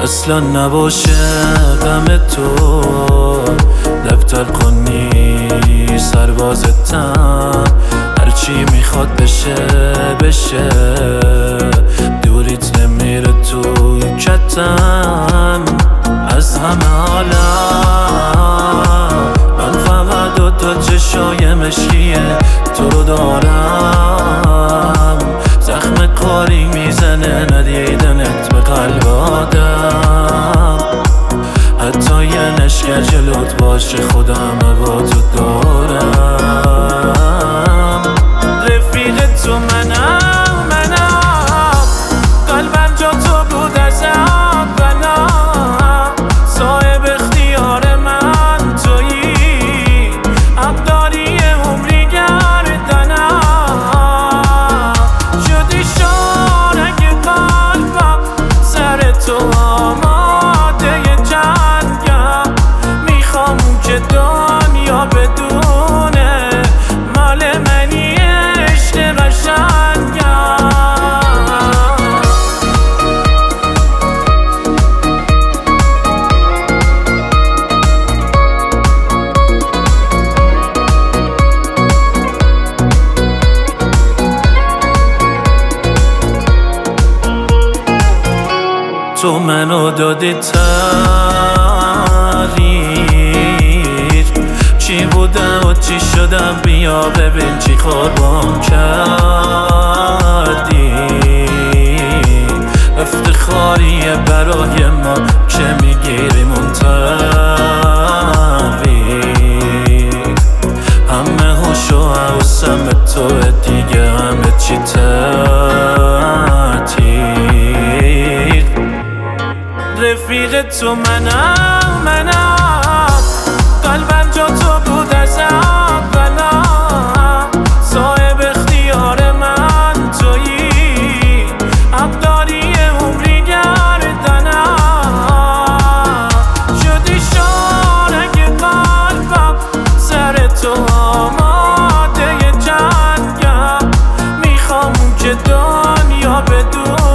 اصلا نباشه غم تو، دفتر کنی سربازتم، هرچی میخواد بشه بشه، دوریت نمیره تو کتم. از همه عالم من فقط دوتا چشای مشکیه تو رو دارم، زخم کاری میزنه ندیدنت به قلب آدم، حتی یه نشکر جلوت باشه خودم با تو دارم. رفیق تو منم قلبم جا تو بود از اولم، صاحب اختیار من تویی، عقداری عمری گردنم، شدی شارک قلبم، سر تو آماده جنگم، میخوام که دنیا بدونه مال منی عشق قشنگم. تو منو دادی تغییر، چی بودم و چی شدم، بیا ببین چی قربان کردی، افتخاریه برای ما که میگیریم تغییر، همه هوش و حواسم به توه دیگه، همه چی تعطیل. رفیق تو منم قلبم جا تو بود از اولم، صاحب اختیار من تویی، عقداری عمری گردنم، شدی شارک قلبم، سر تو آماده جنگم، میخوام که دنیا بدون